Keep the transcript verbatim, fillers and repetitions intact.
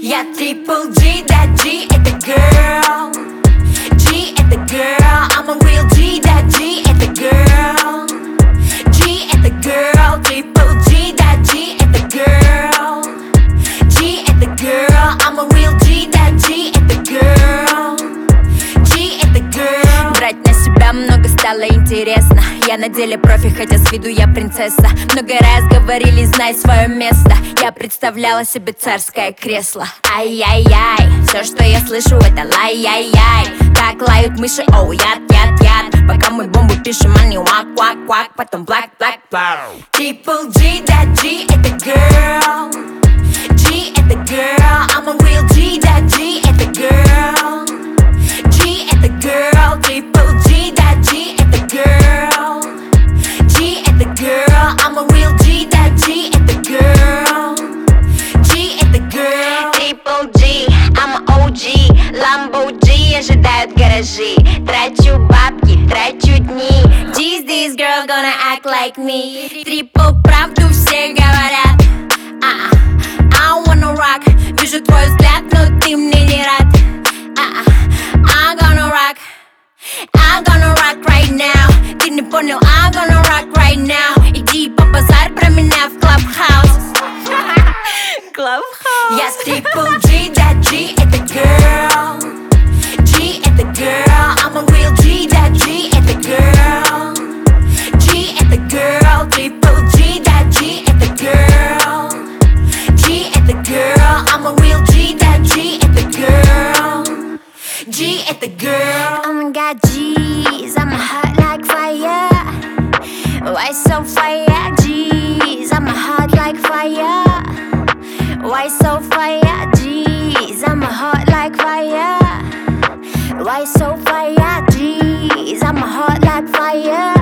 Я Triple G, да, G это girl. G это girl, I'm a real G, да, G это girl. G это girl, Triple G, да, G это girl. G это girl, I'm a real G, да, G это girl. G это girl. Брать на себя много стало интересно. Я на деле профи, хотя с виду я принцесса. Много раз говорили, знай свое место. Я представляла себе царское кресло. Ай-яй-яй, все, что я слышу, это лай-яй-яй. Так лают мыши, оу, яд, яд, яд. Пока мы бомбу пишем, они вак-вак-вак. Потом блак-блак-блак. Triple G, да, G это girl. G это girl, I'm a real G, да, G это girl. G это girl, Triple G, да, G это girl. G это girl, I'm a real G, да, G это girl. G это girl. Triple G, I'm a о джи. Lambo G ожидают гаражи. Трачу бабки, трачу дни. G's this girl gonna act like me. Triple правду все говорят. А-а, I wanna rock. Вижу твой взгляд, но ты мне не рад. А-а, I'm gonna rock. I'm gonna rock right now. Ты не понял, I'm gonna rock right now. Иди по базар про меня в Clubhouse. Clubhouse. Я Triple G, да, G это girl. G это girl, I'm a real G, да, G это girl. G это girl, Triple G, да, G это girl. G это girl, I'm a real G, да, G это girl. G это girl. Oh my god, G's, I'm hot like fire. Why so fire, G's, I'm hot like fire. Why so fire, G's, I'm hot like fire. Why so fire, G's, I'm hot like fire.